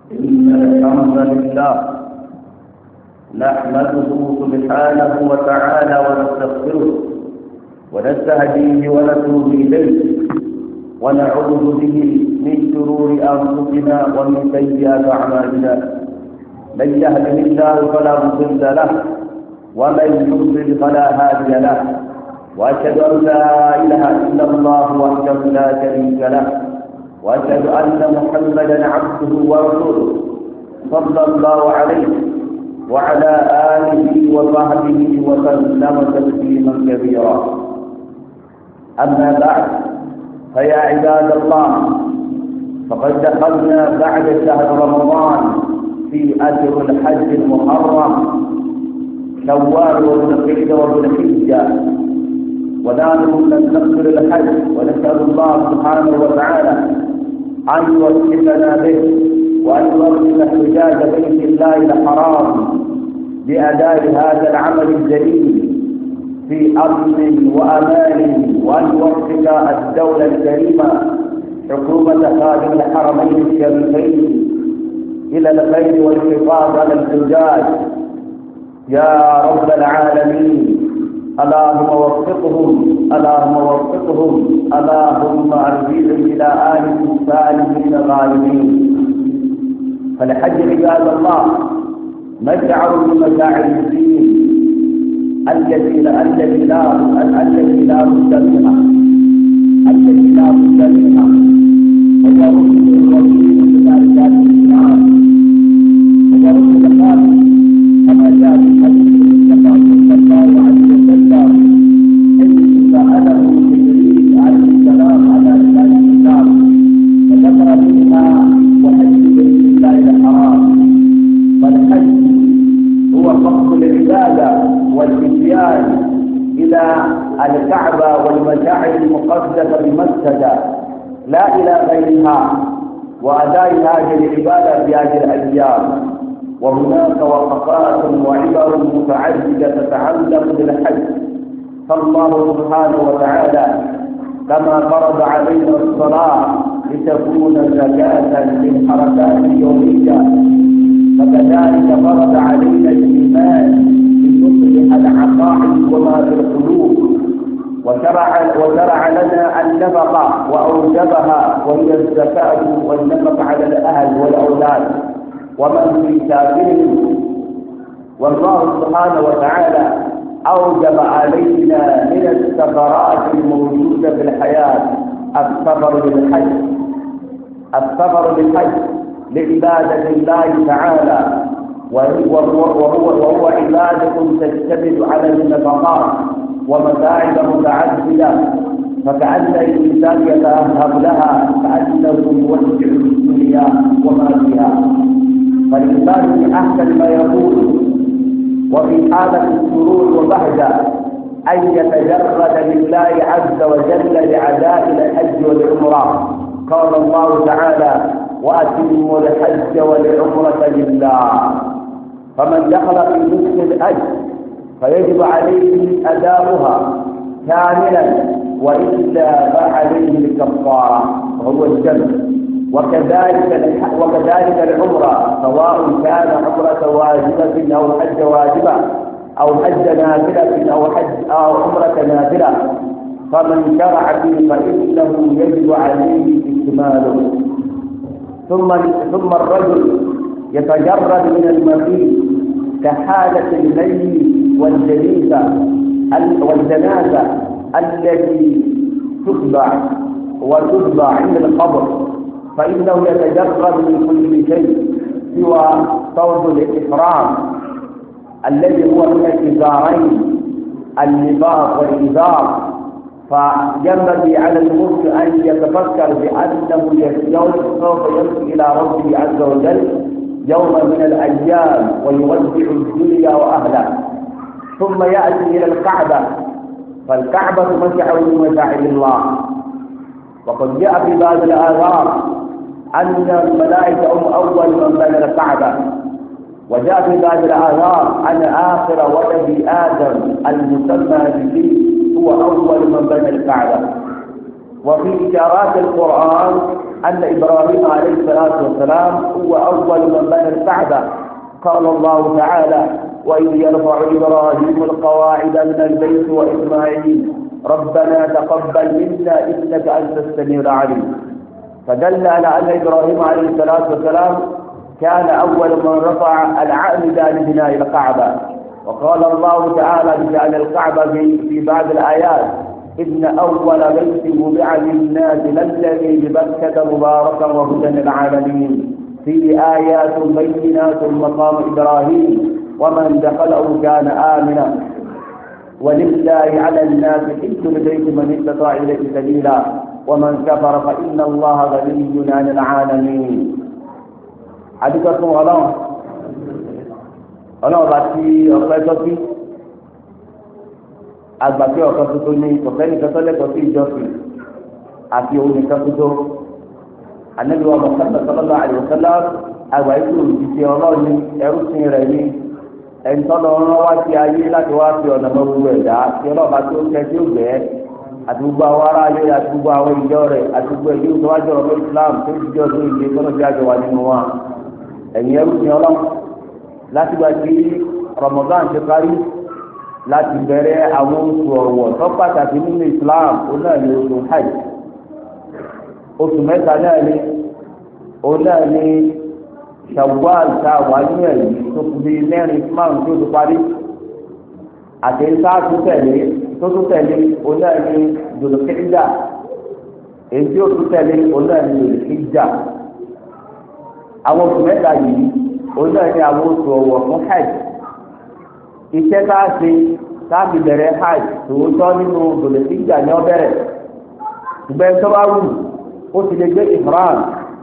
إن الحمد لله نحمده سبحانه وتعالى ونستغفره ونستهديه ونتوب إليه ونعوذ به من شرور أنفسنا ومن سيئات أعمالنا. من يهده الله فلا مضل له ومن يضلل فلا هادي له، وأشهد أن لا إله إلا الله وحده لا شريك له، وأشهد أن محمدا عبده ورسوله صلى الله عليه وعلى آله وصحبه وسلم تسليما كثيرا. أما بعد، فيا عباد الله، فقد دخلنا بعد شهر رمضان في أشهر الحج المحرم شوال وذو القعدة وذو الحجة، ونحن نستقبل الحج ونسأل الله سبحانه وتعالى أن يوفقنا به وأن يوفق حجاج بيت الله الحرام بأداء هذا العمل الجليل في أمن وأمان، وأن يوفق الدولة الكريمة حكومة خادم الحرمين الشريفين إلى الخير والحفاظ على الحجاج يا رب العالمين. اللهم وفقهم، اللهم وفقهم، اللهم أرجعهم إلى آله السالمين الغالبين. فالحج عباد الله مشعر من مشاعر الدين التي لا بد منها، التي لا بد منها، وهو ركن ركين من أركان الإسلام، وهو ركن خامس كما جاء في حديث المصطفى صلى الله عليه وسلم حيث سأله جبريل عليه السلام على أركان الإسلام فذكر منها وحج بيت الله الحرام. فالحج هو قصد العبادة والإتيان إلى الكعبة والمشاعر المقدسة بمكة لا إلى غيرها، وأداء هذه العبادة في هذه الأيام. وهناك وقفات وعبر متعددة تتعلق بالحج. فالله سبحانه وتعالى كما فرض علينا الصلاة لتكون زكاة للحركات اليومية، فكذلك فرض علينا الإيمان لتصلح العقائد وما في القلوب، وشرع لنا النفقة وأوجبها، وهي الزكاة والنفقة على الأهل والأولاد ومن في سبيلهم. والله سبحانه وتعالى أوجب علينا من الثمرات الموجودة في الحياة السفر بالحج لعبادة الله تعالى، وهو عبادة تشتمل على النفقات ومتاعب متعددة، فكأن الإنسان يتأهب لها كأنه يودع الدنيا وما فيها. فالإنسان في أحسن ما يقول وفي حالة السرور وبهجة أن يتجرد لله عز وجل لعداء الحج والعمرة. قال الله تعالى: وأتموا الحج والعمرة لله. فمن دخل في نصف الحج فيجب عليه أداؤها كاملا، وإلا فعليه الكفارة وهو الجمع. وكذلك العمرة، سواء كان عمرة واجبة أو حج واجبة أو حج نافلة أو عمرة نافلة، فمن شرع فيه فإنه يجب عليه إكماله. ثم الرجل يتجرد من المبيت كحالة الميت والجنازة التي تتبع عند القبر، فإنه يتجرد من كل شيء سوى صوت الإحرام الذي هو من الإزارين، اللباس والإزار. فينبغي على المسلم أن يتفكر بأنه سوف يمشي إلى ربه عز وجل يوم من الأيام ويودع الدنيا وأهلها، ثم يأتي إلى الكعبة. فالكعبة مشعر من مشاعر الله، وقد جاء في بعض الآثار أن الملائكة هم أول من بنى الكعبة، وجاء في بعض الآثار أن آخر ولد آدم المسمى به هو أول من بنى الكعبة. وفي إشارات القرآن أن إبراهيم عليه الصلاة والسلام هو أول من بنى الكعبة. قال الله تعالى: وإذ يرفع إبراهيم القواعد من البيت وإسماعيل ربنا تقبل منا إنك أنت السميع العليم. فدل على أن إبراهيم عليه الصلاة والسلام كان أول من رفع العامد لبناء الكعبة. وقال الله تعالى بشأن الكعبة في بعض الآيات: إن أول بيت وضع للناس للذي ببكة مباركا وهدى للعالمين فيه آيات بينات مقام إبراهيم ومن دخله كان آمنا ولله على الناس حج البيت من استطاع إليه سبيلا ومن كفر فإن الله غني عن العالمين. adúgbò ọlọ́run bá ti ọ̀pẹ́ tọ́sí agbàgbé ọ̀kan tuntun ní kọ̀fẹ́ nìkan tó lẹ́kọ̀ọ́ sí ìjọsìn àti òun nìkan tuntun. Ànábì wa Muhammad sallallahu alaihi wasallam àgbà ikú òjijì ọlọ́run ní ẹrú sin rẹ̀ ní ẹ̀ńtọ́nà ọ̀rọ̀ wá sí ayé láti wá fi ọ̀nà mọ́ gbogbo ẹ̀dá tí ọlọ́ọ̀bá tó kẹ́ tí ó gbẹ́ àti gbogbo àwọn ará ayé àti gbogbo àwọn ìjọ rẹ̀ àti gbogbo ẹ̀yìn tó wájú ọ̀rọ̀ Islam tó ti jọ́ tó ìgbé kọ́nà bí àjọ wà nínú wa. Ẹ̀yin ẹrú sin ọlọ́run láti gbà tí Ramadan ti parí láti bẹ̀rẹ̀ àwọn oṣù ọ̀wọ̀ tó pàtàkì nínú Islam ó náà ní oṣù hajj. Oṣù mẹ́ta náà ní ó náà ní Shawwal tá a wà ní ẹ̀yìn tó kù bí mẹ́rin márùn tó ti parí àti ìta tó tún tẹ̀lé ó náà ní Dhul-Qa'dah èyí tí ó tún tẹ̀lé ó náà ní Dhul-Hijjah. Àwọn oṣù mẹ́ta yìí ó náà ní àwọn oṣù ọ̀wọ̀ fún hajj. Iṣẹ́ tá a ṣe táàbì bẹ̀rẹ̀ hajj tòótọ́ nínú Dhul-Hijjah ní ọbẹ̀rẹ̀ ṣùgbọ́n tó bá wù ó ti lè gbé ihram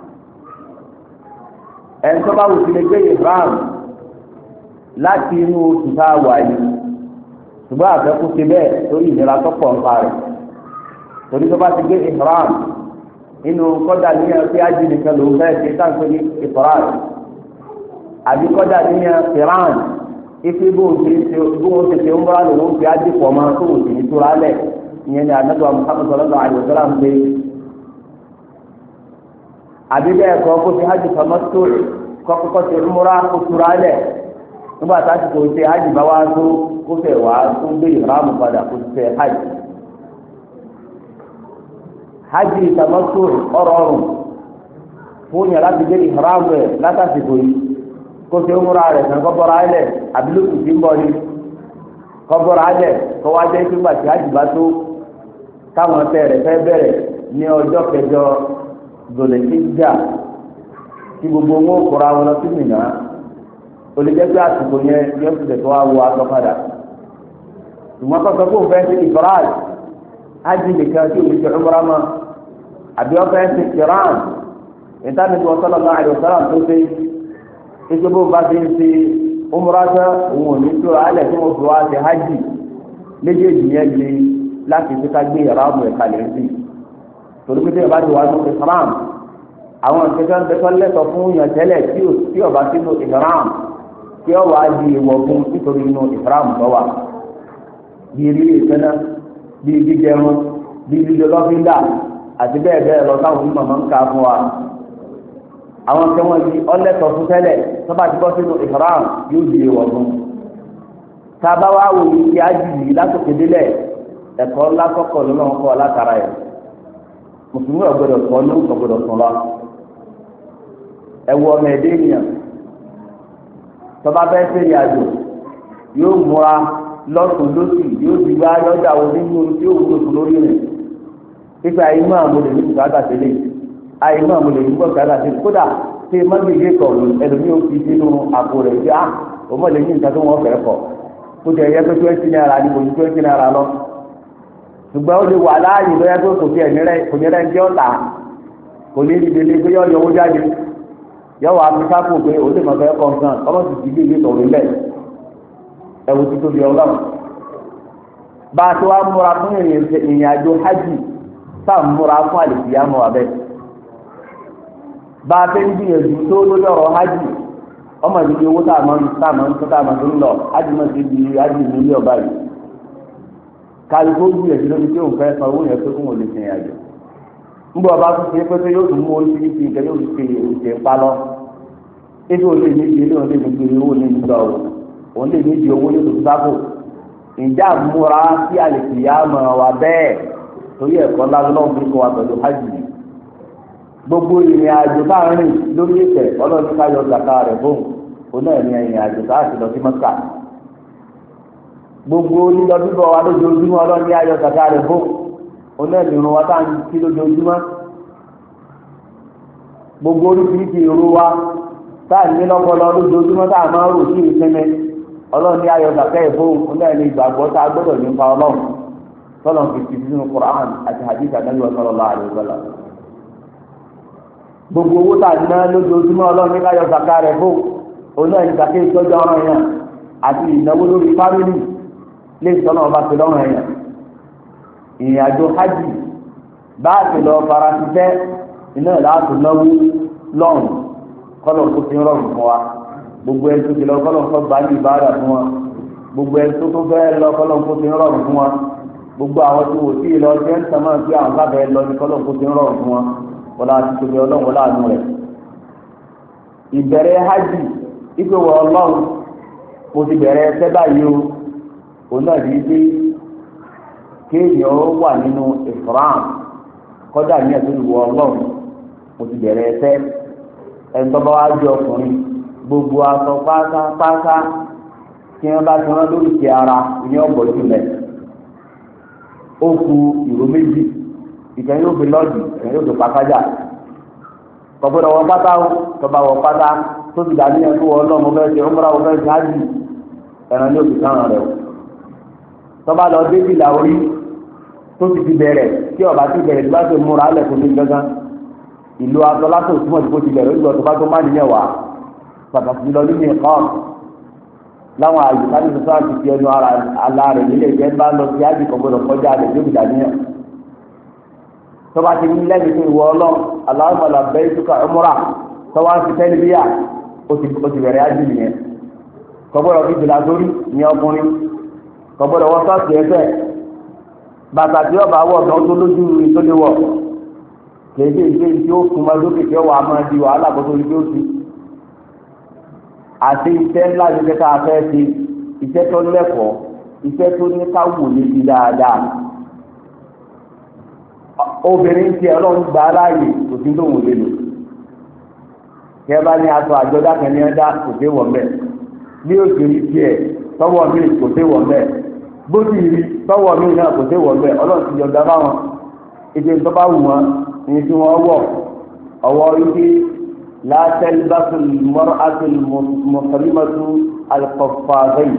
ẹni tó bá wù ti lè gbé ihram láti inú oṣù tá a wà yìí ṣùgbọ́n àfẹ́kù ti bẹ́ẹ̀ torí ìnira tó pọ̀ ń parẹ́ torí tó bá ti gbé ihram inú kọ́dà níyàn pé ájì nìkan ló ń fẹ́ ṣe táǹkì ní ifrad àbí kọ́dà níyàn qiran ife bó ń ṣe ń bá lòun fi ájì pọ̀ máa tó òsì ní túra lẹ̀ ìyẹn ni Ànábì Muhammad sallallahu alaihi wasallam ń pè é. Àbí bẹ́ẹ̀ kọ́ kó ti hajj tamattu kọ́kọ́ ti múra kó túra lẹ̀ nígbà tá a ti kò ṣe hajj bá wá tó kó fẹ́ wá tó gbé ìhàmù padà kó ti fẹ́ hajj. Hajj tamattu ọ̀rọ̀ọ̀rùn fún yàrá ti gbé ìhàmù ẹ̀ látàsìkò yìí kó ṣe múra rẹ̀ kàn kọ́ bọ́ra ẹlẹ̀ àbílùkù tí ń bọ̀ ni kọ́ bọ́ra ẹlẹ̀ kọ́ wá jẹ́ ìgbà tí hajj bá tó táwọn ọ̀tẹ̀ rẹ̀ fẹ́ bẹ̀rẹ̀ ní ọjọ́ kẹjọ Dhul-Hijjah tí gbogbo wọn kóra wọn lọ sí Mínà olùjẹ́pẹ́ àsìkò yẹn yóò fi tẹ̀sọ́ wá wọ aṣọ padà ṣùgbọ́n kọ́kọ́ kó fẹ́ sí ifrad hajj nìkan tí òun ṣe umrah mọ́ àbí wọ́n fẹ́ sí qiran ìtàní tí wọ́n sallallahu alaihi wasallam tó ṣe ike bó bá ti ń ṣe umrah tán òun ò ní tó alẹ́ tí wọ́n fi wá ṣe hajj méjèèjì yẹn lé láti fi ká gbé yàrá ọmọ ẹ̀ka lè rí torí pé tẹ́lẹ̀ bá ti wà ní ihram àwọn ìṣẹ́jọ́ ń bẹ́tọ́ lẹ́tọ̀ fún yàn tẹ́lẹ̀ tí ọba sínú ihram tí ó wàá di ìwọ̀ fún nítorí inú ihram tó wà bíi rí ìṣẹ́ná bíi jíjẹun bíi lílo lọ́fíńdà àti bẹ́ẹ̀ bẹ́ẹ̀ lọ táwọn onímọ̀ máa ń ka fún wa. àwọn tí wọ́n di ọlẹ́tọ̀ fún tẹ́lẹ̀ tó bá ti bọ́ sínú ihram yóò di ìwọ̀ fún. tá a bá wá wò ní kí á jì yìí látòkè délẹ̀ ẹ̀kọ́ ńlá kọ́kọ́ ló náà kọ́ látara ẹ̀ mùsùlùmí ọ̀gbọ́dọ̀ sọ ní ọ̀gbọ́dọ̀ sọ lọ ẹ̀wù ọmọ ẹ̀dẹ́ ènìyàn tọ́ba fẹ́ ṣe ìrìnàjò yóò múra lọ́sùn lọ́sì yóò di wá lọ́jà onímọ̀ tí yóò wúlò fún lórí rẹ̀ pípẹ́ àyímọ̀ àmúlẹ̀ ní bùkátà tẹ́lẹ̀ àyímọ̀ àmúlẹ̀ ní bùkátà tẹ́lẹ̀ kódà ṣé mọ́gbèjì kọ̀ọ̀lù ẹlòmíì ó fi sínú àpò rẹ̀ ṣe òmò lè ní nǹkan tó wọ́n fẹ́ kọ̀ kó jẹ́ ẹ̀yẹ́ pé 20 naira ní kò ní 20 naira lọ ṣùgbọ́n ó lè wà láàyè lọ́yẹ́ tó kò sí ẹ̀nìrẹ́ ń jẹ́ ọ̀tà kò ní ìdílé pé yọ owó jáde yọ wà áfíríkà kò pé ó lè mọ̀ fẹ́ kọ̀ọ̀kan ọmọ sì ti gbé ìwé tọ̀wé lẹ̀ ẹ̀wù ti tóbi ọlọ́run. bá a ti wá múra fún ìrìn àjò hajj sáà múra fún àlèkìyàmọ̀ abẹ́ bá a fẹ́ ń gbìyànjú tó lórí ọ̀rọ̀ hajj ọmọ ìdílé owó tá a máa ń lọ hajj máa ti di hajj nílé ọba yìí kálukó gbìyànjú lórí tí òun fẹ́ san owó yẹn pé kóun ò lè sìn àjò nígbà ọba tó ṣe pé yóò tún mú oríṣiríṣi nǹkan yóò fi ṣe ń pa lọ ebi òun lè méjì ilé òun lè méjì owó ní ìgbà òun lè méjì owó ní oṣù sábò ìjà múra sí àlèkìyà mọ̀ wá bẹ́ẹ̀ torí ẹ̀kọ́ lálọ́ fi kọ́ wa pẹ̀lú hajj gbogbo ìrìn àjò káàrin lórí ìtẹ̀ ọlọ́run ká yọ zaka rẹ̀ fóun òun náà ní ìrìn àjò káàkiri lọ sí mọ́kà gbogbo lílọ bíbọ̀ wa lójoojúmọ́ ọlọ́run ní ayọ̀ zaka rẹ̀ fóun òun náà ní irun wa táà ń kí lójoojúmọ́ gbogbo oríṣiríṣi irun wa táà ní lọ́pọlọ lójoojúmọ́ táà máa ń rò sí ìsinmi ọlọ́run ní ayọ̀ zaka rẹ̀ fóun òun náà ní ìgbàgbọ́ tá a gbọ́dọ̀ nípa ọlọ́run tọ́lọ̀ fi ti sínú Qur'an àti hadith Ànábì sallallahu alaihi wasallam gbogbo owó tá a ná lójoojúmọ́ ọlọ́run ní káyọ̀ zaka rẹ̀ fún òun náà ní zaka ìtọ́jú ọ̀ràn yẹn àti ìnáwó lórí fámìlì lè sọ́nà ọba ti lọ́rùn yẹn ìrìn àjò hajj bá a ti lọ fara ṣiṣẹ́ iná láti náwó lọ́rùn kọ́lọ̀ kó ti rọrùn fún wa gbogbo ẹni tó ti lọ kọ́lọ̀ kó gbà ní ìbáradà fún wa gbogbo ẹni tó tó fẹ́ lọ kọ́lọ̀ kó ti rọrùn fún wa gbogbo àwọn tí wò sí ìlọ jẹ́ ń sàmà sí àwọn sábẹ́ lọ ní kọ́lọ̀ kó ti rọrùn fún wa wọlé àti tóbi ọlọ́run wọlé àánú rẹ̀ ìbẹ̀rẹ̀ hajj ìpè wọ ọlọ́run mo ti bẹ̀rẹ̀ ẹsẹ̀ báyìí o òun náà di pé kéèyàn wà nínú ìfram kọjá ní ẹ̀sìn ìwọ ọlọ́run mo ti bẹ̀rẹ̀ ẹsẹ̀ ẹni tó bá wá jẹ ọkùnrin gbogbo aṣọ pátápátá tí wọ́n bá ti rán lórí ti ara ìyẹn ọ̀bọ̀ jùlẹ̀ ó ku ìró méjì ìkẹyìn yóò fi lọ́ọ̀dì ìkẹyìn yóò fi pàkájà kọ̀gbọ́dọ̀ wọ pátá o tọba wọ pátá tó ti dàbí ẹni tó wọ ọlọ́mọ fẹ́ ṣe ọmọdé àwọn fẹ́ ṣe ájì ẹran ní òbí kárán rẹ o tọba lọ débi là orí tó ti bẹ̀rẹ̀ tí ọba ti bẹ̀rẹ̀ tí bá ti múra alẹ̀ kó ti gángan ìlú atọ́lá tó túmọ̀ tí kò ti bẹ̀rẹ̀ ìlú ọ̀tọ́ba tó má nílẹ̀ wá pàtàkì lọ nínú ẹ̀kọ́ láwọn àyíká ní sọ́sọ́ àti ti ẹnu ara rẹ̀ nílẹ̀ ìjẹ́ bá lọ sí ájì kọ̀gbọ́dọ̀ kọjá rẹ̀ tó ti dàbí yẹn tọba ti ní lẹ́yìn tó ìwọ ọlọ́ Allahumma labbayka umrah tọwa ti tẹ́lẹ̀ bíyà ó ti bẹ̀rẹ̀ ájì nìyẹn kọ́gbọ́dọ̀ fi jìlá sórí ní ọkùnrin kọ́gbọ́dọ̀ wọ́n sọ́ọ̀tì ẹsẹ̀ bàtà tí ọba wọ̀ tán tó lójú tó lé wọ̀ kéde ìgbé tí ó kún máa lókè tí ó wà máa di wàhálà kó tó di tó ti àti iṣẹ́ ńlá ní kẹta afẹ́ ti iṣẹ́ tó lẹ́kọ̀ọ́ iṣẹ́ tó ní ká wù ní ti dáadáa obìnrin tí ọlọ́run gbà láàyè kò sí lóhùn lè lò kí ẹ bá ní aṣọ àjọdá kẹ́ni ẹ̀dá kò sí wọ̀ mẹ́ bí ó ti rí tiẹ̀ tọwọ́ mi kò sí wọ̀ mẹ́ bó ti rí tọwọ́ mi náà kò sí wọ̀ mẹ́ ọlọ́run ti yọ̀ǹda báwọn ètò ìtọ́ bá wù wọn ní tí wọ́n wọ̀ ọwọ́ ike látẹ́lbàtú mọ́ràtú mùsùlùmọ́tú alkọ̀fàzẹ́yì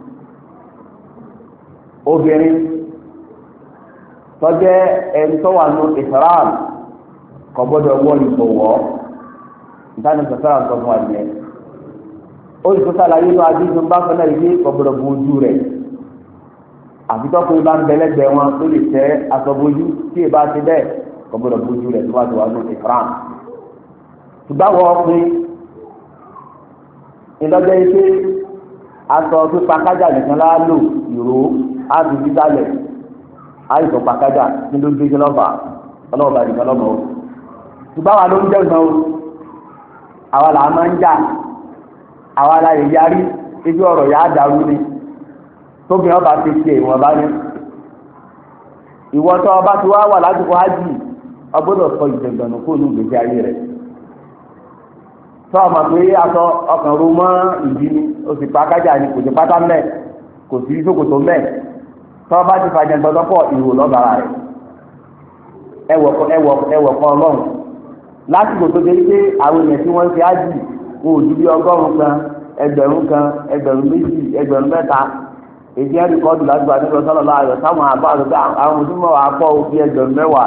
obìnrin tọ́jẹ́ ẹni tó wà ní ìfram kò gbọ́dọ̀ wọ ìbọ̀wọ́ ìdáni sọ̀tàrà sọ fún àdìyẹ ó sì tó sàlàyé lọ adídùn bá fẹ́ náà yìí kò gbọ́dọ̀ bu ojú rẹ̀ àfi tọ́kùnrin bá ń bẹ̀lẹ́gbẹ̀ẹ́ wọn tó lè tẹ́ aṣọ́bojú tí ì bá ti bẹ́ẹ̀ kò gbọ́dọ̀ bu ojú rẹ̀ tó bá ti wà ní ìfram ṣùgbọ́n wọ́n ọkùnrin ìlọ́jọ́ yìí pé aṣọ pípa kájà nìkan lá lò ìró á fi dídálẹ̀ àìsàn pàkájà ní ló gbé lọ́fà ọlọ́ọ̀bà nìkan lọ́mọ o ṣùgbọ́n àwa ló ń jẹun náà o àwa là máa ń jà àwa la lè yarí ibi ọ̀rọ̀ yà á dàrú ni tóbi ọba ti ṣe ìwọ̀n bá ní ìwọ tó ọba ti wá wà lásìkò ájì ọgbọ́dọ̀ sọ ìjẹ̀gbọ̀nù kó ní ìgbésí ayé rẹ̀ tó ọmọ pé aṣọ ọkàn ro mọ́ ìdí ni o sì pàkájà ni kò sí pátá mẹ́ kò sí ṣòkòtò mẹ́ tọ́ba ti fàjà gbọdọ́pọ̀ ìwò lọ́bàrà rẹ̀ ẹwọ̀ kan ọlọ́run lásìkò tó dé pé àwọn èèyàn tí wọ́n ń ṣe ájì wọn ò ju bí 100 kan ẹgbẹ̀rún kan ẹgbẹ̀rún méjì ẹgbẹ̀rún mẹ́ta èdè ẹ̀rí kọ́ọ̀dù lágbà nígbà sọ́lọ́ láàyò táwọn àbá àgbà àwọn mùsùlùmọ́ wà á pọ̀ bí ẹgbẹ̀rún mẹ́wàá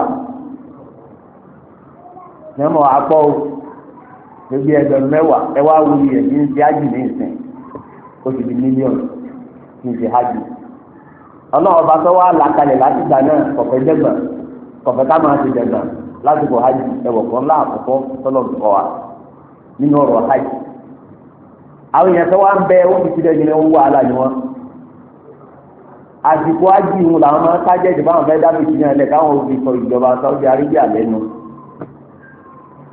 mẹ́mọ̀ wà á pọ̀ bí ẹgbẹ̀rún mẹ́wàá ẹ wá wuli ẹ̀ ní ṣe ájì ní ìsìn ó ti di mílíọ̀nù ní ṣe ájì ọlọ́run ọba tó wá làkàlẹ̀ láti gbà náà kọ̀fẹ́ dẹ́gbọ̀n kọ̀fẹ́ ká máa ti dẹ̀gbọ̀n lásìkò hajj ẹ̀wọ̀ kan láàkọ́kọ́ tọ́lọ̀ kọ́ wa nínú ọ̀rọ̀ hajj. àwọn èèyàn tó wá ń bẹ ó fi ti dẹ́gbẹ̀n ń wọ àlà ni wọn. àsìkò hajj ìhun làwọn máa ń kájẹ́ ìdìbò àwọn fẹ́ẹ́ dábì sí náà lẹ̀ káwọn òbí sọ ìjọba Saudi Arabia lẹ́nu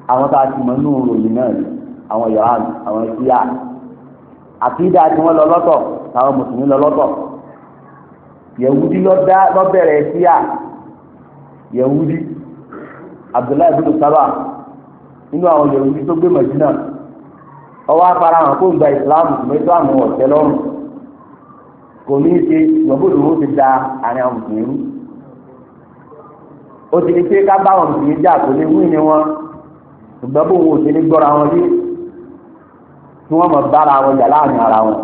àwọn tá a ti mọ̀ nínú ìròyìn náà ni àwọn Iran àwọn Ṣíà àkídà tí wọ́n lọ lọ́tọ̀ táwọn mùsùlùmí lọ lọ́tọ̀ Yẹ̀wúdí ló bẹ̀rẹ̀ Ṣíà Yẹ̀wúdí Abdullahi ibn Saba nínú àwọn Yẹ̀wúdí tó gbé Mẹdínà ọwọ́ afárá hàn kó ń gba ìsìláàmù mẹ́tò àwọn ọ̀tẹ́ lọ́rùn kò ní í ṣe ìgbàgbọ́dọ̀ owó ti da àárín àwọn mùsùlùmí rú ó ti di pé ká bá àwọn mùsùlùmí jà kò lè wí ni wọn ṣùgbọ́n bó wo ò ti ní gbọ́ra wọn dé tí wọ́n mọ̀ bára wọn jà láàrin ara wọn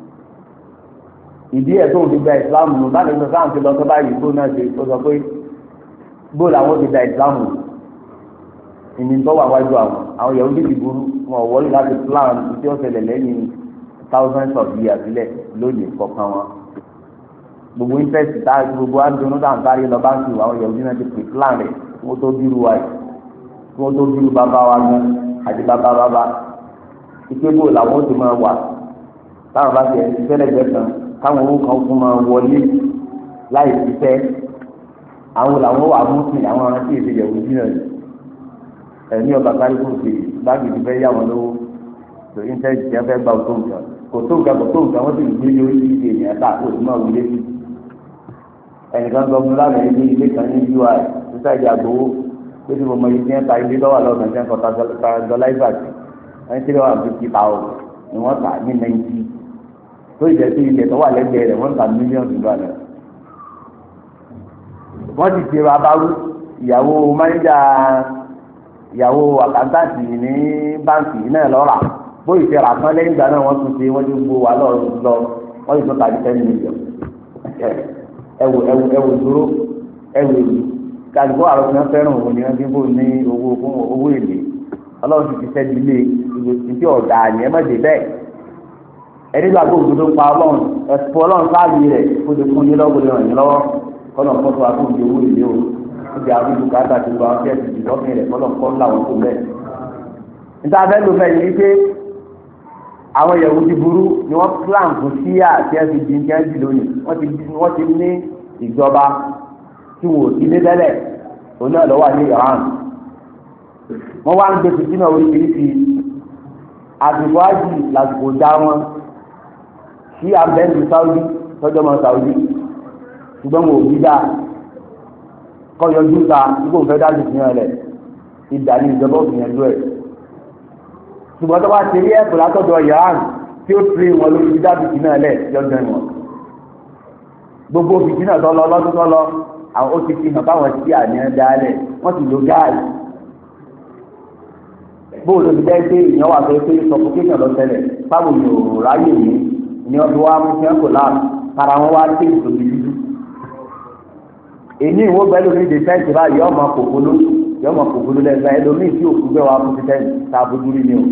ìdí ẹ̀ tó ń fi gba ìsìláàmù nù bá lè sọ sáà ń fi lọ sọ báyìí tó náà ṣe tó sọ pé bó làwọn ti da ìsìláàmù ìní tó wà wájú àwọn yahoo ti burú wọn wọlé láti plan tí ó ṣẹlẹ̀ lẹ́yìn thousands of years sílẹ̀ lónìí kọ̀ọ̀kan wọn gbogbo interest tá gbogbo àdúró náà ń kárí lọ báńkì àwọn yahoo náà ti pè plan rẹ̀ kí wọ́n tó bírú wa yìí kí wọ́n tó bírú bàbá wa gan àti bàbá ìpébò làwọn ti máa wà táwọn bá ti ẹ̀ ti fẹ́lẹ̀ gbẹ kan káwọn owó kan fún máa wọlé láì ṣiṣẹ́ àwọn làwọn wà mú sí àwọn arántí èdè yahoo náà ẹni ọba kárí kò sí báàgì ti fẹ́ yá wọn lówó tó íńtẹ́ẹ̀tì tí wọ́n fẹ́ gba òtó nǹkan kò tó nǹkan wọ́n sì ń gbé lórí ìdí ènìyàn tá kó o sì máa wọlé sí ẹnìkan sọ fún lánàá ilé kan ní ui níta ìdí àgbowó pé tí mo mọ iye tí wọ́n ta ilé lọ́wọ́ lọ́wọ́ náà sẹ́ńkọ́ ta dọ́láìfà sí wọ́n ti lọ́wọ́ 50,000 ni wọ́n tà ní 90 tó ìjẹ́ sí ilẹ̀ tó wà lẹ́gbẹ̀ẹ́ rẹ̀ wọ́n ta mílíọ̀nù dọ́là wọ́n ti ṣe abáwú ìyàwó mánéjà ìyàwó àkàntàǹtì ní báǹkì náà lọ́ra bóyì ti rà tán lẹ́yìn ìgbà náà wọ́n tún ṣe wọ́n ti gbó wa lọ wọ́n ti tún tàbí 10 million ẹwù dúró ẹwù èlò kálukú àrùn tí wọ́n fẹ́ràn òun ni wọ́n ti bò ní owó èlé ọlọ́run ti sẹ́ni ilé ìgbésí ọ̀dà àní ẹ má dé bẹ́ẹ̀ ẹni gbàgbọ́ òdodo pa ọlọ́run ẹ̀fọ́ ọlọ́run sáàbì rẹ̀ kó lè fún yín lọ́wọ́ kó lè ràn yín lọ́wọ́ kọ́nà fọ́tò àkóńjẹ owó èlé o ìdí àbúrò káàtà ti gba ọtí ẹ̀sìn ìdọ́kìn rẹ̀ kọ́nà kọ́ làwọn tó bẹ́ẹ̀. níta fẹ́ ló bẹ́ẹ̀ ni pé àwọn yẹ̀wù ti burú ni wọ́n plan fún síyà tí ẹ fi di ní ẹ̀jì lónìí wọ́n ti ní ìjọba tí wò ó ti dé tẹ́lẹ̀ òun náà lọ́wọ́ ní Iran wọ́n wá ń gbé fìtínà oríṣiríṣi àsìkò ájì lásìkò dá wọn sí abẹ́ǹdì Saudi tọ́jọ́ mọ́ Saudi ṣùgbọ́n wọn ò bí dáa kọ́yọ̀jú ta nígbà òfin dájú fi hàn rẹ̀ ìdá ní ìjọba òfin ẹ̀dọ́ ẹ̀ ṣùgbọ́n tó bá ti rí ẹ̀kọ́ látọ̀dọ̀ Iran tí ó tiri wọn lórí dídá bìtì náà lẹ̀ lọ́jọ́ ìwọ̀n gbogbo bìtì náà tọ́ lọ lọ́dún tọ́ lọ àwọn ó ti fi hàn báwọn ti àníyàn dálẹ̀ wọ́n ti lo gáàsì bóòlù ti dẹ́ pé ìyẹn wà pé suffocation lọ ṣẹlẹ̀ báwo ni òòrùn ráyè ní ní ọdún wa mú fẹ́ kò láàmú para wọn wá dé ìtòbí dúdú èyí ìwọ gbẹ lórí defense báyìí ọmọ kòkòló lẹ́gbẹ̀ẹ́ ẹlòmíì tí òkú bẹ́ẹ̀ wá fún defense tá a fojú rí ni o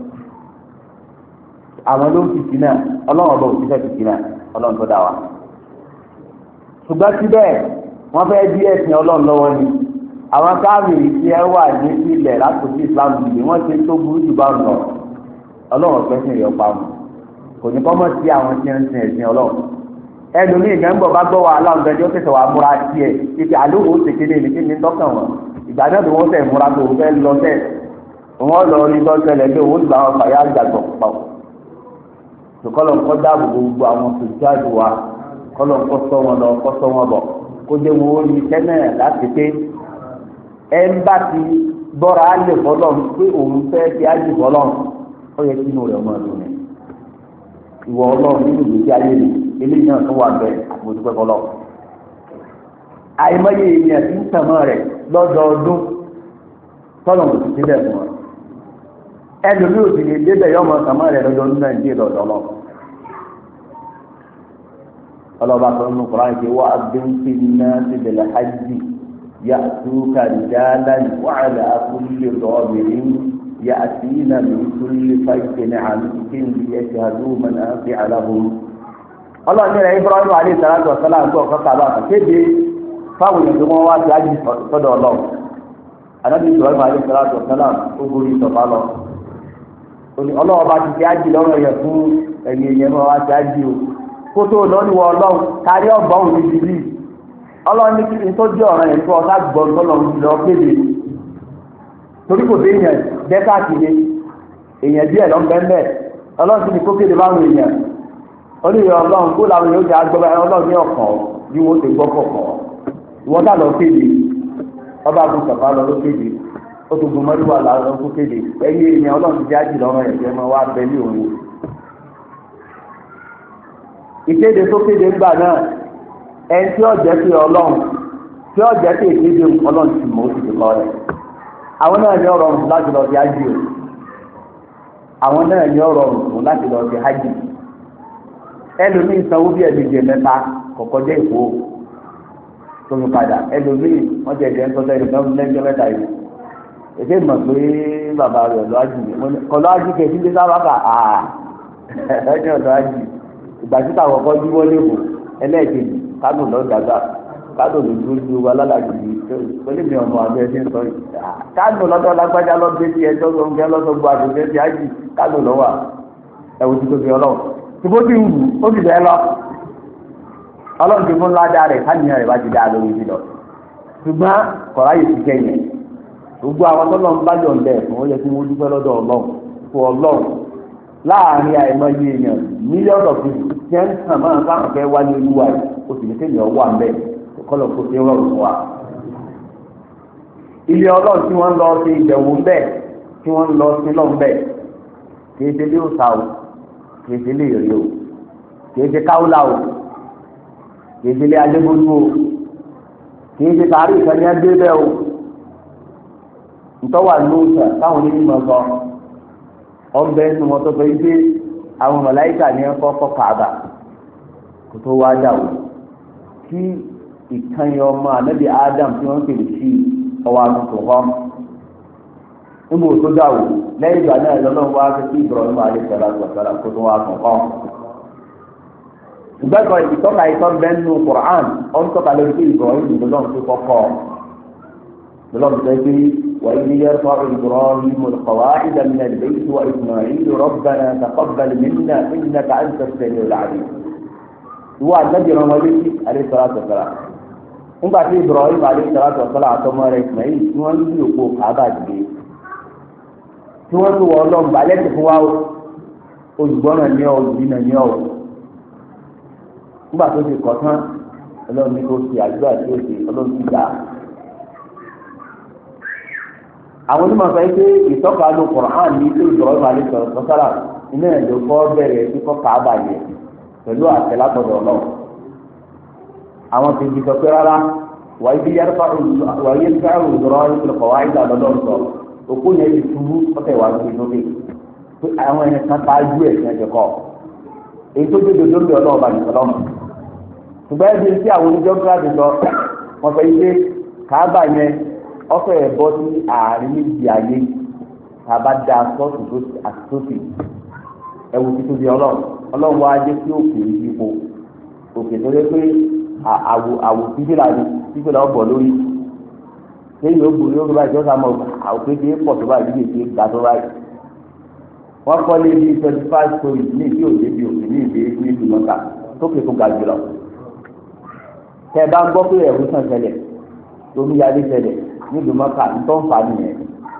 àwọn ló ń fìtì náà ọlọ́run ọba òṣìṣẹ́ fìtì náà ọlọ́run tó dá wa ṣùgbọ́n síbẹ̀ wọ́n fẹ́ bí ẹ̀sìn ọlọ́run lọ́wọ́ ni àwọn káàmìrì tí ẹ wà ní ilẹ̀ látòsí Islam yìí wọ́n ti tó burú jù bá ń lọ ọlọ́run ọ̀pẹ́sìn rẹ̀ pa mọ́ kò ní kọ́ mọ́ sí àwọn tí ń sin ẹ̀sìn ọlọ́run ẹlòmíì ìgbẹ́ngbọ̀ bá gbọ́ wa aláǹgbẹ́ tí ó tẹ̀sẹ̀ wà múra tiẹ̀ títí àlóhùn ṣèkéde ní kí ni tọ́kàn wọn ìgbà náà ni wọ́n tẹ̀ múra tó fẹ́ lọ tẹ̀ wọ́n lọ rí tọ́sẹ̀lẹ̀ pé òun gbà wọn fàyà àgbàgbọ̀ pọ̀ tòkọ́lọ̀ ńkọ́ dáàbò gbogbo àwọn sòjáde wa kọ́lọ̀ ńkọ́ sọ wọn lọ kọ́ sọ wọn bọ̀ kó dé wọn ó ní tẹ́lẹ̀ láti pé ẹ ń bá ti gbọ́ra á lè fọlọ́ pé òun fẹ́ ti á jù fọlọ́ ó yẹ kí inú rẹ̀ ọmọ ẹ̀dùn rẹ̀ ìwọ ọlọ́run nínú ìgbésí ayé mi eléyìí náà tó wà bẹ́ẹ̀ àpòjúpẹ́ fọlọ́ àìmọye èèyàn ti ń tẹ̀mọ́ rẹ̀ lọ́dọọdún tọ́lọ̀ kò sì síbẹ̀ fún wọn ẹlòmí ò sì lè débẹ̀ yọmọ tẹ̀mọ́ rẹ̀ lọ́dọọdún náà ń dé lọ́dọ̀ lọ. ọlọ́ba sọ nínú Kùránì pé wọ́n agbẹ́ńtì náà ti bẹ̀rẹ̀ hajj ya'tuka rijalan wa 'ala kulli dhamirin ya'tina min kulli fajjin 'amiqin liyashhadu manafi'a lahum. ọlọ́run ní rẹ̀ Ibrahim alayhi salatu wa salam tó ọ̀kọ́ kàbá kéde fáwọn èèyàn tó wọ́n wá sí ájì sọ́dọ̀ ọlọ́run anábì Ibrahim alayhi salatu wa salam ó gorí ìtọ̀fà lọ ọlọ́run bá ti fi ájì lọ́rọ̀ yẹ fún ẹ̀yìn èèyàn máa wá sí ájì o kó tó lọ́níwọ̀ ọlọ́run kárí ọgbọ́n òní bíbí ọlọ́run ní kí n tó jẹ́ ọ̀ràn yẹn kó ọ̀sá gbọ́n tọ́lọ́run lọ kéde torí kò dé èèyàn dẹ́káàtì ni èèyàn díẹ̀ lọ bẹ́ẹ̀ ọlọ́run ti ní kó kéde báwọn èèyàn oníyẹ ọlọ́run kó làwọn èèyàn ó ti agbọ́bá ọlọ́run ní ọ̀kan bí wọ́n ti gbọ́ kọ̀ọ̀kan ìwọ́n dà lọ kéde ọba àgùn sọ̀fà lọ ló kéde ó tó gun mọ́lúwà lọ tó kéde ẹ̀yìn èèyàn ọlọ́run ti jáde lọ́rọ̀ ẹ̀jẹ̀ máa wá bẹ ní òun. ìkéde tó kéde ńgbà náà ẹni tí ó jẹ́ pé ọlọ́run tí ó jẹ́ pé ìkéde ọlọ́run ti mọ̀ ó ti ti kọ́ rẹ̀ àwọn náà ní ọ̀rọ̀ ọ̀run láti lọ sí hajj o àwọn náà ní ọ̀rọ̀ ọ̀run láti lọ sí hajj ẹlòmíì sanwó bí ẹ̀ẹ́dẹ̀jẹ mẹ́ta kọ̀kọ́ jẹ́ ìkó tómi padà ẹlòmíì wọ́n jẹ́ ẹ̀jẹ̀ ńtọ́tẹ́ lẹ́jọ́ mẹ́ta yìí èdè mọ̀ pé bàbá rẹ̀ lọ́ hajj kọ̀lọ́ hajj kẹ̀sí lé sábà kà á ẹ̀jẹ̀ ọ̀dọ́ hajj ìgbà tí táwọn kọ́ jí wọlé wò ẹlẹ́ẹ̀kejì kánò lọ́ọ́ dàgbà kánò ló dúró ju alálàjì yìí pẹ̀lú mi ọmọ àbẹ ẹni sọ yìí kánò lọ́dọ̀ lágbájá lọ́dọ̀ tí ẹjọ́ gbọ̀ngàn lọ́dọ̀ gbọ́ àdùnkẹ́ ti ájì kánò lọ́wọ́ ẹ̀wù tí tóbi ọlọ́run tí bó ti wù ó ti bẹ́ẹ̀ lọ ọlọ́run ti fún ládàá rẹ̀ káníyàn rẹ̀ bá ti dáa lórí ti lọ ṣùgbọ́n kọ̀ọ̀rá yìí ti kẹ́yìn gbogbo àwọn tó lọ́n bá yọ̀ ǹdẹ̀ fún ó yẹ kí wọ́n dúpẹ́ lọ́dọ̀ ọlọ́run fún ọlọ́run láàárín àìmọye èèyàn mílíọ̀nù ọ̀fìn tí ẹ̀ ń tàn máa ń káwọn fẹ́ wá ní olúwa yìí ó sì ní kéèyàn wà ń bẹ̀ kọ́lọ̀ kó ṣe rọrùn wa. ilé ọlọ́run tí wọ́n lọ ṣe ìbẹ̀wò ńbẹ̀ tí wọ́n lọ sí lọ́n ńbẹ̀ kì í ṣe lé òòṣà o kì í ṣe lé èrè o kì í ṣe káwùlà o kì í ṣe lé adébólú o kì í ṣe tààrí ìkànnì ẹgbẹ́ bẹ́ẹ̀ o ntọ́wà lóòótọ́ táwọn onímọ̀ sọ ọbẹ̀ ẹnu wọn tó fẹ́ gbé àwọn mọ̀láyíkà ní ẹ̀kọ́ kọ́ Káàbà kó tó wá dà wò kí ìkànnì ọmọ ànábì Ádámù tí wọ́n ń pèlè sí ọwọ́ àtúntò hàn níbo tó dà wò lẹ́yìn ìgbà náà lọ́nà wá sí Ibrahim alẹ́sọ̀rọ̀ àgbàsọ̀rọ̀ kó tó wá tún hàn. ìgbẹ́kọ̀ ìtọ́ka ìtọ́ bẹ́ẹ̀ nù Qur'an ọ̀n tọ́ka lórí pé Ibrahim lọ́nà tó kọ́kọ́ lọ́nà tó gbé وإذ يرفع إبراهيم القواعد من البيت وإسماعيل ربنا تقبل منا إنك أنت السميع العليم هو النبي رمضان عليه الصلاة والسلام nígbà tí Ibrahim alayhi salatu wa salam àtọmọ rẹ̀ Ismail tí wọ́n ń yí òpó Káàbà dìde tí wọ́n tún wọ ọlọ́run balẹ̀ tó fún wa olùgbọ́nà ní ọ olùdínà ní ọ nígbà tó ti kọ́ tán ọlọ́run ní kó fi àdúrà tí ó ṣe ọlọ́run ti gbà á. àwọn onímọ̀ sọ pé ìtọ́ka ló Qur'an ní tó Ibrahim alayhi salatu wa salam iná ẹ̀ ló kọ́ bẹ̀rẹ̀ kíkọ́ Káàbà yẹn pẹ̀lú àṣẹ látọ̀dọ̀ ọlọ́run. àwọn tó ń di sọ pé rárá wàá ibi yàrá wàá yẹ ká òwúrọ̀ ìpìlẹ̀ wá ìgbà lọ́dọ̀ sọ òkú yẹn ti túbú ọ̀tẹ̀ wá sí lókè pé àwọn ẹni kan bá ju ẹ̀ ní ẹ̀jẹ̀ kọ́ èyí tó dé dodo lé ọlọ́ọ̀bà nìkan lọ́mọ. ṣùgbọ́n ẹbí tí àwọn oníjọ́ gíláàsì sọ wọ́n fẹ́ ilé Káàbà yẹn ọ̀fẹ́ ẹ̀ bọ́ sí àárín méjì ayé tàbá da sọ́ọ̀tù àti sósì ẹ̀wù títún di ọlọ́run wá jẹ́ kí òkè yípo òkè tó lé pé àwò tíbílà ni tíbílà ọ̀bọ̀ lórí lẹ́yìn ògbóni ó gbọ́dọ̀ ìjọba mọ̀ àwòkéde pọ̀ tó báyìí lè ṣe gbà tó báyìí. wọ́n kọ́ lé ní 25 stories ní ìdí òde bíi òkè ní ìdí ní ìlú mọ́ta tókè tó ga jùlọ. tẹ́ ẹ bá ń gbọ́ pé ẹ̀rù sàn ṣẹlẹ̀ omi yalé ṣẹlẹ̀ ní ìlú mọ́ta tó ń fà á nìyẹn.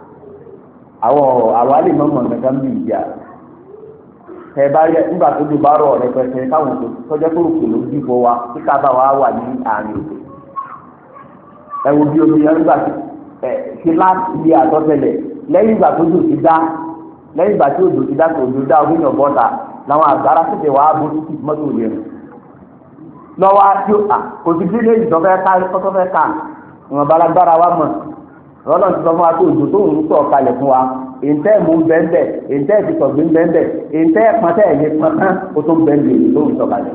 àwọn alẹ́ mọ́mọ́ nǹkan bí ìjà tẹ́ ẹ bá yẹ nígbà tó dùn bá rọ̀ rẹpẹtẹ káwọn tọ́jọ́ tó rò ló dìbò wa kí Káàbà wa wà ní àárín òkè. ẹ wo bí omi yẹn nígbà tí láti ilé àtọ́tẹ̀lẹ̀ lẹ́yìn ìgbà tó dùn ti dá lẹ́yìn ìgbà tí òjò ti dá tó òjò dá omi yàn bọ́ta làwọn àgbàrá tètè wá bó títí mọ́tò yẹn lọ́wọ́ tí kò sí bílẹ̀ ìjọfẹ́ ká ìwọ̀n balagbára wa mọ̀ lọ́nà tí sọ fún wa pé òjò tó ń sọ̀ kalẹ̀ fún wa èntẹ́ mú bẹ́ẹ̀ èntẹ́ ìfisọ̀gbìn bẹ́ẹ̀ èntẹ́ pọ́ntẹ́ ẹ̀yẹ pọ́ntán ó tó bẹ́ẹ̀ tó ń sọ̀ kalẹ̀.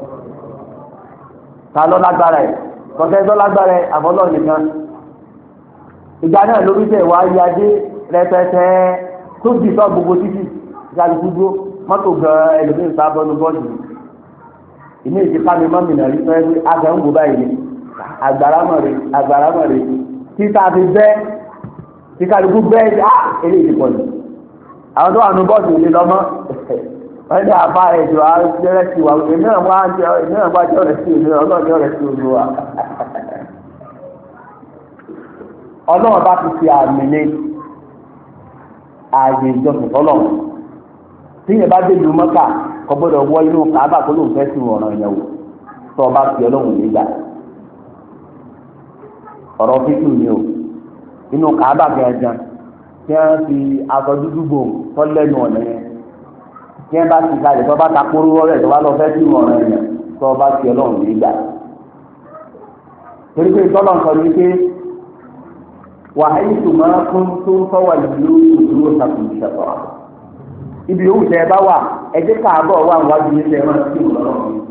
ta ló lágbára ẹ̀ kọ́tẹ́ tó lágbára ẹ̀ àbọ̀lọ́ nìkan. ìgbà náà lórí tẹ̀ wá yadé rẹpẹtẹ tó di sọ gbogbo títì ìgbàlùkù dúró mọ́tò gan ẹlòmíín sábọ́nù bọ́ọ̀dù ìmí ìdí ká mi mọ́ mi nàrí fẹ́ wí àgbà ń gbó báyìí ni àgbàrá mọ̀ rè títà fi bẹ́ tí kálukú bẹ́ eléyìí pọ̀ ní. àwọn tó wà nù bọ́ọ̀dù ilé lọ́mọ́ wọ́n ní àbá ẹ̀jọ̀ àjẹrẹ́ sí wa ìmíràn wá jẹ́ ọ̀rẹ́ sí ìlú ọlọ́ọ̀jẹ́ ọ̀rẹ́ sí olú wa. ọlọ́run bá ti fi àmì ní ààyè ìjọsìn fọlọ́ tí yẹn bá dé ìlú Mẹ́kà kò gbọ́dọ̀ wọ inú Káàbà kó lóun fẹ́ sí ọ̀ràn yẹn wò tó ọba fi Ọlọ́run nígbà ọ̀rọ̀ fífi ni o inú Káàbà gẹ̀ẹ́gàn tí wọ́n fi aṣọ dúdú bò tọ́lẹ́nu ọ̀nà yẹn tí wọ́n bá ti kalẹ̀ tó bá ta kóró rẹ̀ tó bá lọ fẹ́ sí ọ̀ràn yẹn tó ọba fi Ọlọ́run nígbà torí pé ìtọ́lọ̀ ń sọ ní pé wàhálì tó máa kún tó ń fọwọ́ ìlú ìdúró sàkùn ìṣẹ̀tọ̀ ibi òwú tẹ ẹ bá wà ẹjẹ Káàbọ̀ wà wájú ní ẹ máa kí òun lọ́rọ̀ mi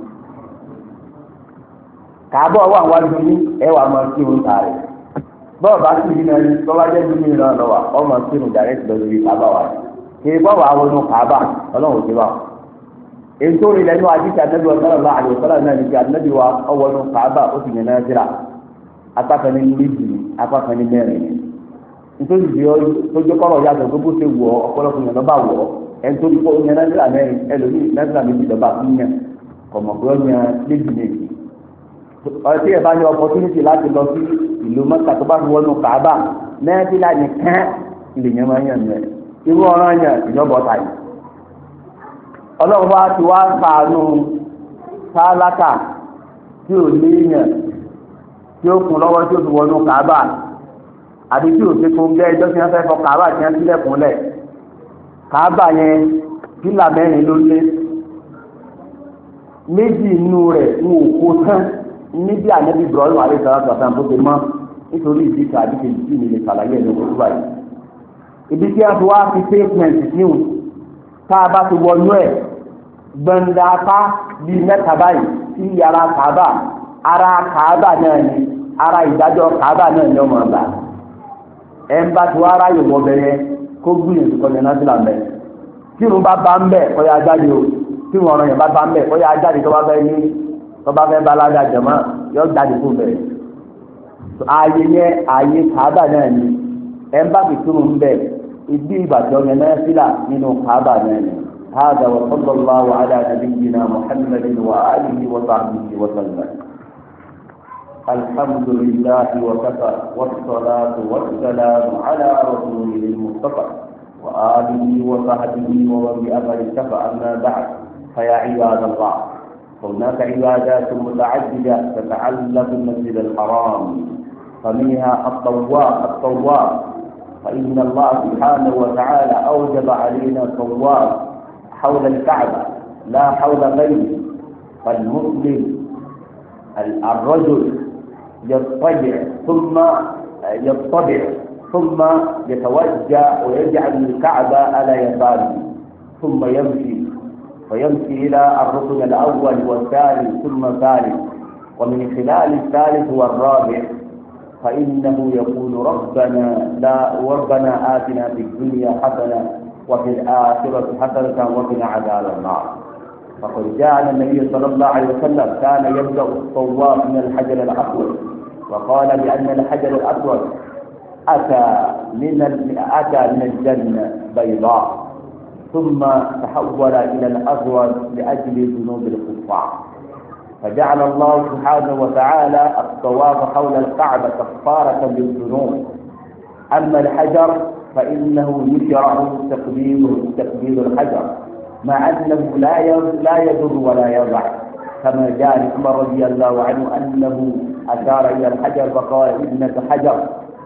Káàbọ̀ wà wájú ní ẹ wà máa kí òun tààrẹ bọ́ọ̀ bá sì yín ẹni tó bá jẹ́ bí mi náà lọ́wọ́ ọmọ kí òun dàrẹ́ ti lọ sí Káàbà wà kí ẹ bọ́ọ̀ wà wọnú Káàbà Ọlọ́run ti wà èyí tó rí lẹ́nu àdìsí ànábì sallallahu alaihi wasallam náà ní kí ànábì wa ọwọ́nú Káàbà ó sì yẹn náà síra apákan ní méjì apákan ní mẹ́rin nítorí ìdí tójú kọ́rọ̀ yàtọ̀ tó bó ṣe wọ̀ ọ̀pọ̀lọpọ̀ yẹn lọ́ba wọ̀ ẹni tó kọ́ yẹn náírà mẹ́rin ẹlòmíì náírà méjì lọ́ba fún yẹn kọ̀mọ̀gbọ́ yẹn méjì méjì ọtí ẹ̀ bá ní opportunity láti lọ sí ìlú Mẹ́kà tó bá fi wọnú Káàbà náírà nìkan ilé yẹn máa ń yàn mẹ́rin irú ọ̀ràn yẹn ìjọba ọ̀tá yìí Ọlọ́run wa ti wá sàánú sálákà tí ò léèyàn tí ó kún lọ́wọ́ tí ó fi wọnú Káàbà àbí tí ò ṣe kó ń gẹ́ ẹjọ́ tí wọ́n fẹ́ fọ Káàbà tí wọ́n sílẹ̀kùn lẹ̀ Káàbà yẹn pílà mẹ́rin ló lé méjì inú rẹ̀ ń òkú tán níbi ànábì Ibrahim alayhi salatu wasalam tó ti mọ́ nítorí ìdí ká àdìsẹ́ ìdí mi lè ṣàlàyé ẹ̀ lọ́wọ́ tó báyìí ibi tí wọ́n fi wá fi pavement níwò tá a bá ti wọnú ẹ̀ gbẹ̀ndàpá bíi mẹ́ta báyìí sí yàrá Káàbà ara Káàbà náà ni ara ìdájọ́ Káàbà náà ni ọmọ ọba ẹ̀ ń bá ti wá aráyè wọ bẹ̀rẹ̀ kó gbìyànjú kọjá náà sílà mẹ́ tí irun bá ń bẹ̀ kọ́ ya jáde o tí irun ọ̀ràn yẹn bá ń bẹ̀ kọ́ ya jáde tó bá fẹ́ balaga jẹ̀mọ́ yọ jáde kó bẹ̀rẹ̀ ààyè yẹn ààyè Káàbà náà ni ẹ̀ ń bá fi túrun bẹ̀ ibi ìbàdàn yẹn náà sílà nínú Káàbà náà ni. هذا وصلى الله على نبينا محمد وآله وصحبه وسلم الحمد لله وكفى والصلاة والسلام على رسوله المصطفى وآله وصحبه ومن بأمر اكتفى أما بعد فيا عباد الله هناك عبادات متعددة تتعلق بالمسجد الحرام فمنها الطواف فإن الله سبحانه وتعالى أوجب علينا الطواف حول الكعبة لا حول غيره فالمسلم الرجل يطبع ثم يتوجه ويجعل الكعبة على يساره ثم يمشي إلى الركن الأول والثاني ثم الثالث ومن خلال الثالث والرابع فإنه يقول ربنا آتنا في الدنيا حسنة وفي الآخرة حسنة وقنا عذاب النار فقد جاء النبي صلى الله عليه وسلم كان يبدأ الطواف من الحجر الأسود وقال بأن الحجر الأسود أتى من الجنة بيضاء ثم تحول إلى الأسود لأجل ذنوب الكفار فجعل الله سبحانه وتعالى الطواف حول الكعبة كفارة للذنوب أما الحجر فإنه يشرع تقبيل الحجر مع أنه لا يضر ولا يضع كما جاء عمر رضي الله عنه أنه أشار إلى الحجر فقال إنك حجر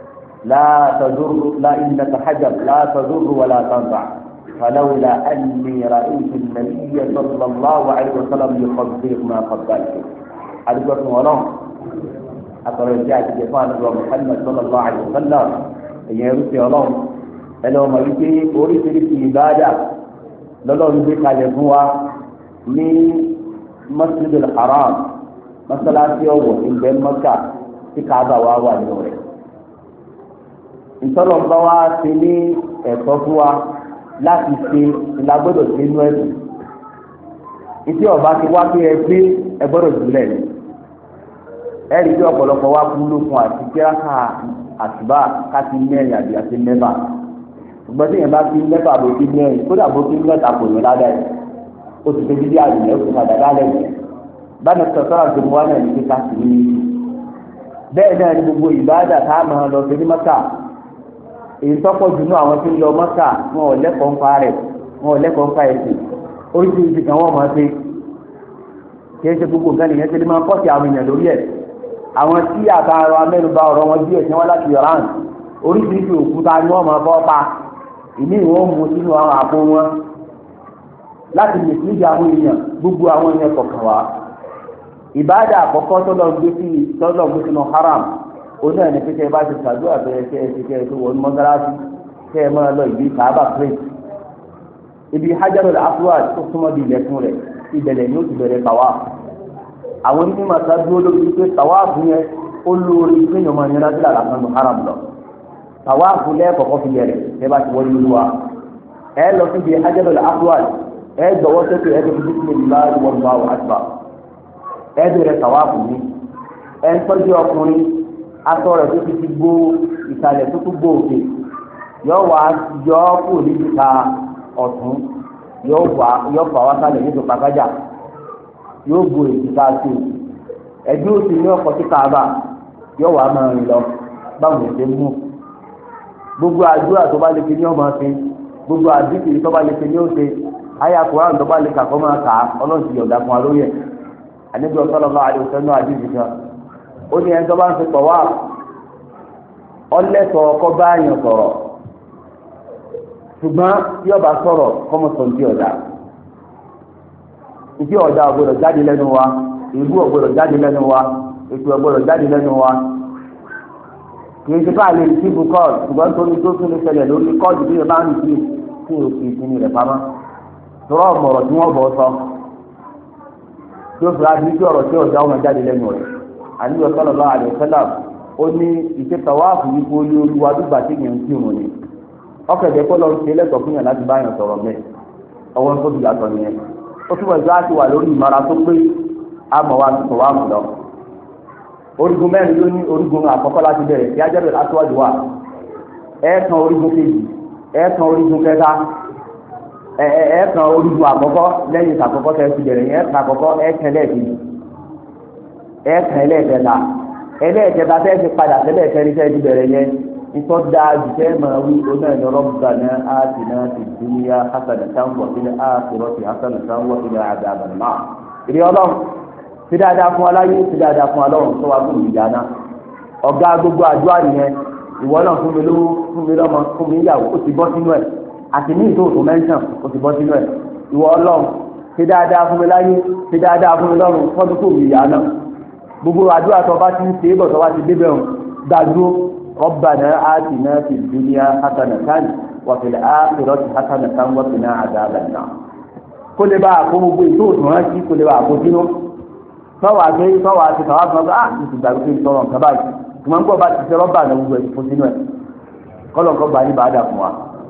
إنك حجر لا تضر ولا تنفع فلولا أني رأيت النبي صلى الله عليه وسلم يقبل ما قبلته أدعوكم الله أقرأ جاءت جفان محمد صلى الله عليه وسلم يرسي الله ẹlẹ́ ọmọ yìí pé oríṣiríṣi ìbáàdà lọ́lọ́run gbé kalẹ̀ fún wa ní Masjidul Haram mọ́sálásí ọ̀wọ̀ ìgbẹ́ Mẹ́kà tí Káàbà wà wà nínú rẹ̀. ìtọ́lọ́mbá wa ti ní ẹ̀tọ́ fún wa láti ṣe ìlàgbọ́dọ̀ sí inú ẹ̀sìn. ìtí ọba ti wá pé ẹ gbọ́dọ̀ jùlẹ̀ ni. ẹ̀rí tí ọ̀pọ̀lọpọ̀ wa kú lókun àti kíráka àtìbá káti mẹ́rin àti mẹ́fà. ṣùgbọ́n tí yẹn bá fi mẹ́fà bó ti mẹ́rin kódà bó ti mẹ́ta kò ní ládà yìí ó ti tóbi bí àyè ó ti padà lálẹ́ yìí báyìí sọ̀tọ́ra tó mú wa náà ní kíkà sí ní bẹ́ẹ̀ náà ní gbogbo ìbáàdà tá a máa lọ sí ní Mẹ́kà èyí tọ́pọ̀ jù ní àwọn tí ń lọ Mọ́kà wọn ò lẹ́kọ̀ọ́ ń pa rẹ̀ wọn ò lẹ́kọ̀ọ́ ń pa ẹ̀sìn oríṣiríṣi kan wọ́n máa ṣe kì í ṣe gbogbo nǹkan nìyẹn ṣe lè máa kọ́ sí àwọn èèyàn lórí ẹ̀ àwọn tí àtàrà amẹ́nuba ọ̀rọ̀ wọn bí ẹ̀sìn wọn láti Iran oríṣiríṣi òkúta ni wọ́n máa fọ́ pa ìní ìwọ̀n mú sínú àwọn àpò wọn láti lè fi ìjà àwọn èèyàn gbogbo àwọn èèyàn kọ̀ọ̀kan wá ìbáàdà àkọ́kọ́ tọ́lọ̀ gbé sínú haram oní ẹni pé kẹ́ ẹ bá ti ṣàdúrà bẹ̀rẹ̀ kẹ́ ẹ ti kẹ́ ẹ tó wọnú mọ́sálásí kẹ́ ẹ máa lọ ìbí Kaaba plate ibi Hajarul Aswad tó súnmọ́ di ilẹ̀kùn rẹ̀ ìbẹ̀rẹ̀ ni ó ti bẹ̀rẹ̀ tàwa àwọn onímọ̀ ká dúró lórí pé tàwa fún yẹn ó lórí pé yọ̀ọ́ máa yẹn láti lára kan ní haram lọ tàwa fún lẹ́ẹ̀kọ̀kọ́ fi yẹrẹ̀ kẹ́ ẹ bá ti wọlé olúwa ẹ lọ sí ibi Hajarul Aswad ẹ gbọ́wọ́ sókè ẹ tó fi bismillahi wallahu akbar ẹ bẹ̀rẹ̀ tàwa fún mi ẹ ń tọ́jú ọkùnrin aṣọ rẹ̀ tó ti gbó ìsàlẹ̀ tó tún gbó òkè yóò wá yọ kó níbi ta ọ̀tún yóò fà wá sálẹ̀ nítorí pàkájà yóò gbó èjìká sí ẹ̀dúró sí ní ọkọ̀ sí Kaaba yóò wá máa rìn lọ báwọn ṣe mú gbogbo àdúrà tó bá lè fi ní ọmọ ṣe gbogbo àdìsí tó bá lè fi ní ó ṣe ayé Kùránì tó bá lè kà kọ́ máa kà á Ọlọ́run ti yọ̀ǹda fún wa lóye àníbi sallallahu alaihi wasallam àdìsí kan ó ní ẹni tó bá ń fi pọ̀ wá ọlẹ́tọ̀ ọkọ bá yàn sọ̀rọ̀ ṣùgbọ́n tí ọba sọ̀rọ̀ kọ́mọ sọ ní ọ̀dà ọ̀gbọ́dọ̀ jáde lẹ́nu wa ìlú ọ̀gbọ́dọ̀ jáde lẹ́nu wa ètò ọ̀gbọ́dọ̀ jáde lẹ́nu wa kì í ṣe ká lè ti bu kọ́ọ̀dù ṣùgbọ́n nítorí tó tún lè ṣẹlẹ̀ lórí kọ́ọ̀dù bí ẹ bá ń rìn sí òkè ìsinmi rẹ̀ pamọ́ tọrọ ọ̀mọ̀rọ̀ tí wọ́n bọ̀ sọ tí ó fi ra bí ọ̀rọ̀ tí ọ̀dà ọmọ jáde lẹ́nu rẹ̀ àníbi sallallahu alaihi wasallam ó ní ìṣètàwáàfù yìí kó lé olúwa dùgbà tí yẹn ń kí òun ni ọkẹ̀dẹ̀ kọ́ lọ ń ṣe lẹ́tọ̀ọ́ fún yàn láti bá yàn sọ̀rọ̀ mẹ́ ọwọ́ tó dùgbà tọ̀ nìyẹn ó túbọ̀ ìjọ àti wà lórí ìmọ̀ra tó pé àmọ̀ wa ti tọ̀wáàfù lọ. orígun mẹ́rin ló ní orígun àkọ́kọ́ láti bẹ̀rẹ̀ kí Hajarul Aswad wà ẹ̀ẹ̀kan orígun kejì ẹ̀ẹ̀kan orígun kẹta ẹ̀ẹ̀kan orígun àkọ́kọ́ lẹ́yìn ìtàkọ́kọ́ tẹ̀ ti bẹ̀rẹ̀ yẹn ẹ̀ẹ̀kan àkọ́kọ́ ẹ̀ẹ̀kan lẹ́ẹ̀kejì ẹ̀ẹ̀kan ẹlẹ́ẹ̀kẹta ẹlẹ́ẹ̀kẹta tẹ́ ti padà tẹ́lẹ̀ kẹrin tẹ́ ti bẹ̀rẹ̀ yẹn ìtọ́ dáa jù tẹ́ máa wí oná ẹ̀yọ́ Rabbana atina fid dunya hasanatan wa fil akhirati hasanatan wa qina adhaban nar. ìdí ọlọ́run ti dáadáa fún aláyé ti dáadáa fún ọlọ́run tó wá fún ìdáná ọ̀gá gbogbo àdúrà nìyẹn ìwọ náà fún mi lówó fún mi lọ́mọ fún mi níyàwó ó ti bọ́ sínú ẹ̀ àti ní ìtòòtò mẹ́ńsàn ó ti bọ́ sínú ẹ̀ ìwọ ọlọ́run ti dáadáa fún mi láyé ti dáadáa fún mi lọ́run fọ́dún kò mí ìyá náà gbogbo àdúrà tó bá ti ń ṣe é bọ̀ tó bá ti débẹ̀ hàn dájú Rabbana atina fid dunya hasanatan wa fil akhirati hasanatan wa qina adhaban nar. kó lè bá àpò gbogbo ètò òtún rántí kó lè bá àpò sínú sọ́wọ́ àti tàwa kan bá ti gbàgbé pé ìtọ́rọ̀ nǹkan báyìí ìmọ̀ ń gbọ́ bá ti ṣe rọ́bà náà gbogbo ẹ̀ fún sínú ẹ̀ kọ́lọ̀ nǹkan gbà ní bàádà fún wa.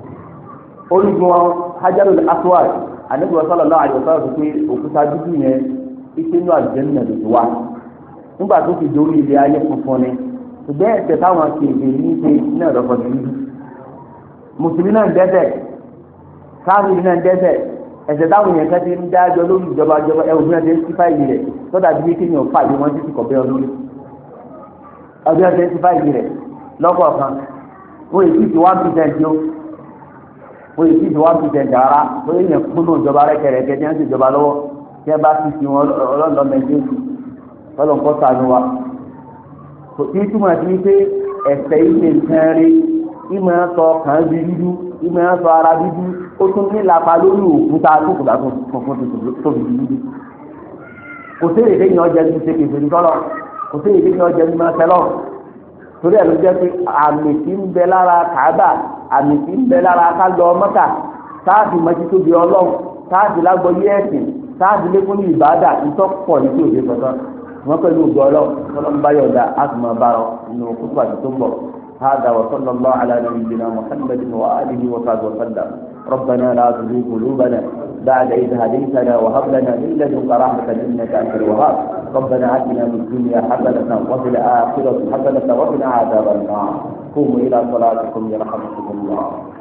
orígun Hajarul Aswad Ànábì sallallahu alaihi wasallam pé òkúta dúdú yẹn ìṣẹ́nu àlùjánnà ló ti wá nígbà tó fi dórí ilé ayé funfun ni ṣùgbọ́n ẹ̀ṣẹ̀ táwọn kéèké ní ṣe náà lọ́kọ̀ sí ibi mùsùlùmí náà ń dẹ́ṣẹ̀ káàkiri náà ń dẹ́ṣẹ̀ ẹ̀ṣẹ̀ táwọn èèyàn kẹ́tì ń dájọ́ lórí ìjọba ẹ̀wọ̀n bí wọ́n ṣe ń sí fáìlì rẹ̀ tọ́jà bí kéèyàn fàìlì wọn títí kọ̀ bẹ́ẹ̀ lórí ọdún ẹ̀ṣẹ̀ ń sí fáìlì rẹ̀ lọ́kọ̀ọ̀kan wọ́n èyí ti 1% yó wọ́n èyí ti 1% ara wọ́n èèyàn kúnnú ìjọba rẹ̀kẹ̀rẹ̀kẹ̀ tí wọ́n ti ìjọba lọ́wọ́ tí wọ́n bá ti wọn ọlọ́ọ̀lọ́mọ tí túmọ̀ sí pé ẹ̀sẹ̀ ilé nǹkan rí ìmọ̀ sọ kàn bí dúdú ìmọ̀ sọ ara dúdú ó tún ní lápá lórí òkúta tó kùdà tó funfun tó fi dúdú. kò sí èdè yẹn ọjà ní ṣe kèfèrè tọ́lọ̀ kò sí èdè yẹn ọjà ní máa tẹ́lọ̀ torí ẹ̀ ló jẹ́ pé àmì tí ń bẹ lára Kàábà àmì tí ń bẹ lára ká lọ Mọ́kà táàbì mọ́tí tóbi Ọlọ́run táàbì lágbọ́yé ẹ̀sìn táàbì lékún ní ìbádà ìtọ́pọ̀ ní tí òde sọ̀tọ̀ wọ́n pẹ̀lú ògbọ́lọ́ kọ́lọ́mbáyọ̀ dá àtùmọ̀ bárọ̀ nínú kótó àti tó ń bọ̀ هذا وصلى الله على نبينا محمد وآله وصحبه وسلم ربنا لا تزغ قلوبنا بعد إذ هديتنا وهب لنا من لدنك رحمة إنك أنت الوهاب ربنا آتنا في الدنيا حسنة وفي الآخرة حسنة وقنا عذاب النار قوموا إلى صلاتكم يرحمكم الله